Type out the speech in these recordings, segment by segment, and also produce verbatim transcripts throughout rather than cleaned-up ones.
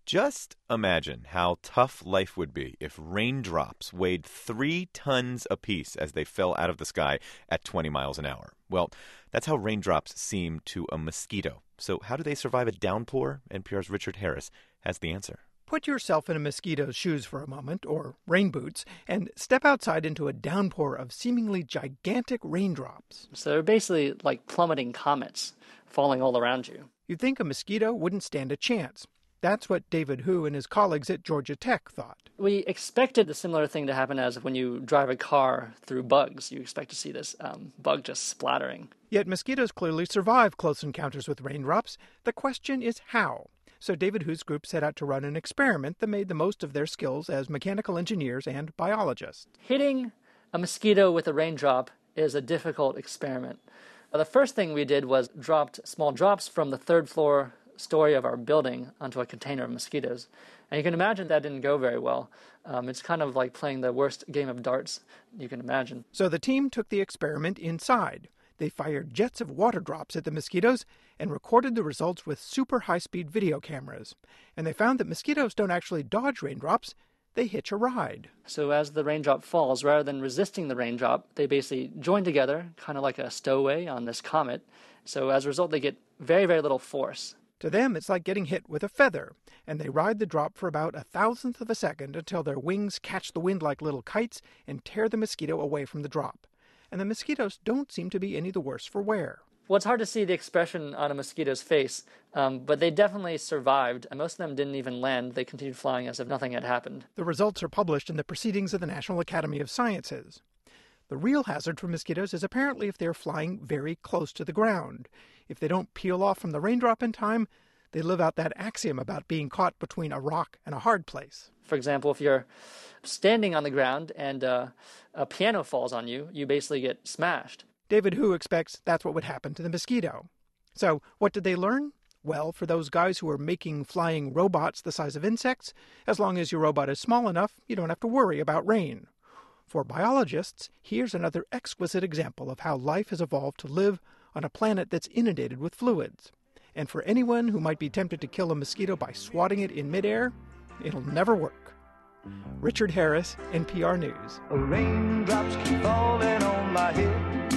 Just imagine how tough life would be if raindrops weighed three tons apiece as they fell out of the sky at twenty miles an hour. Well, that's how raindrops seem to a mosquito. So how do they survive a downpour? N P R's Richard Harris has the answer. Put yourself in a mosquito's shoes for a moment, or rain boots, and step outside into a downpour of seemingly gigantic raindrops. So they're basically like plummeting comets falling all around you. You'd think a mosquito wouldn't stand a chance. That's what David Hu and his colleagues at Georgia Tech thought. We expected a similar thing to happen as when you drive a car through bugs. You expect to see this um, bug just splattering. Yet mosquitoes clearly survive close encounters with raindrops. The question is how. So David Hu's group set out to run an experiment that made the most of their skills as mechanical engineers and biologists. Hitting a mosquito with a raindrop is a difficult experiment. The first thing we did was dropped small drops from the third floor story of our building onto a container of mosquitoes. And you can imagine that didn't go very well. Um, it's kind of like playing the worst game of darts you can imagine. So the team took the experiment inside. They fired jets of water drops at the mosquitoes and recorded the results with super high-speed video cameras. And they found that mosquitoes don't actually dodge raindrops, they hitch a ride. So as the raindrop falls, rather than resisting the raindrop, they basically join together, kind of like a stowaway on this comet. So as a result, they get very, very little force. To them, it's like getting hit with a feather, and they ride the drop for about a thousandth of a second until their wings catch the wind like little kites and tear the mosquito away from the drop. And the mosquitoes don't seem to be any the worse for wear. Well, it's hard to see the expression on a mosquito's face, um, but they definitely survived. Most of them didn't even land. They continued flying as if nothing had happened. The results are published in the Proceedings of the National Academy of Sciences. The real hazard for mosquitoes is apparently if they're flying very close to the ground. If they don't peel off from the raindrop in time, they live out that axiom about being caught between a rock and a hard place. For example, if you're standing on the ground and uh, a piano falls on you, you basically get smashed. David Hu expects that's what would happen to the mosquito. So what did they learn? Well, for those guys who are making flying robots the size of insects, as long as your robot is small enough, you don't have to worry about rain. For biologists, here's another exquisite example of how life has evolved to live on a planet that's inundated with fluids. And for anyone who might be tempted to kill a mosquito by swatting it in midair, it'll never work. Richard Harris, N P R News. Raindrops keep falling on my head,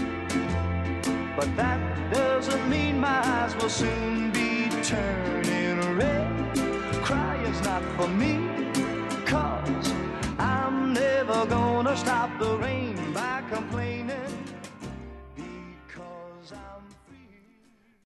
but that doesn't mean my eyes will soon be turning red. Crying's not for me, 'cause I'm never gonna stop the rain.